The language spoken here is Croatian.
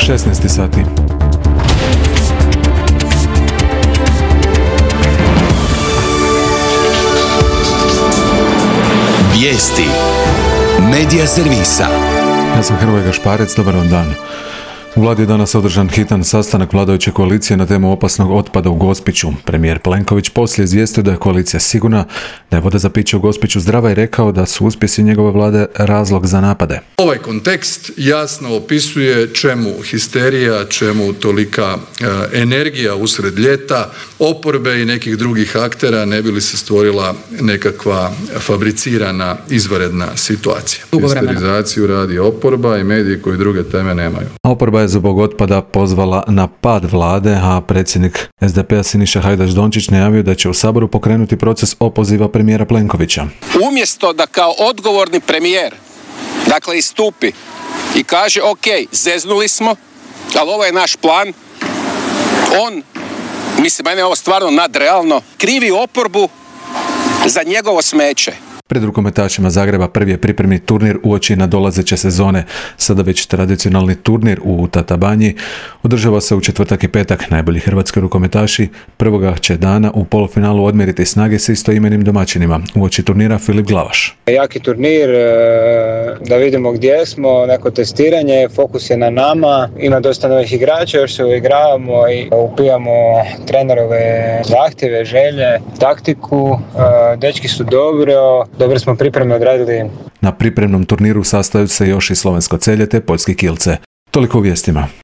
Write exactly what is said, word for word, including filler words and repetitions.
šesnaest sati. Vijesti Medija servisa. Ja sam Hrvoje Gašparec, dobar vam dan. U vladi je danas održan hitan sastanak vladajuće koalicije na temu opasnog otpada u Gospiću. Premijer Plenković poslije izvijestio da je koalicija sigurna da je voda za piće u Gospiću zdrava i rekao da su uspjesi njegove vlade razlog za napade. Ovaj kontekst jasno opisuje čemu histerija, čemu tolika e, energija usred ljeta, oporbe i nekih drugih aktera ne bi li se stvorila nekakva fabricirana izvanredna situacija. Histerizaciju radi oporba i mediji koji druge teme nemaju. Oporba je zbog otpada pozvala na pad vlade, a predsjednik es de pe a Siniša Hajdaš Dončić najavio da će u Saboru pokrenuti proces opoziva premijera Plenkovića. Umjesto da kao odgovorni premijer, dakle, istupi i kaže ok, zeznuli smo, ali ovo je naš plan, on, mislim, mene je ovo stvarno nadrealno, krivi oporbu za njegovo smeće. Pred rukometašima Zagreba prvi je pripremni turnir uoči nadolazeće sezone. Sada već tradicionalni turnir u Tatabanji održava se u četvrtak i petak. Najbolji hrvatski rukometaši prvoga će dana u polufinalu odmjeriti snage s istoimenim domaćinima. Uoči turnira Filip Glavaš. Jaki turnir, da vidimo gdje smo, neko testiranje, fokus je na nama, ima dosta novih igrača, još se uigravamo i upijamo trenerove zahtjeve, želje, taktiku. Dečki su dobro, dobro smo pripreme odradili. Na pripremnom turniru sastaju se još i slovensko Celje te poljski Kilce. Toliko u vijestima.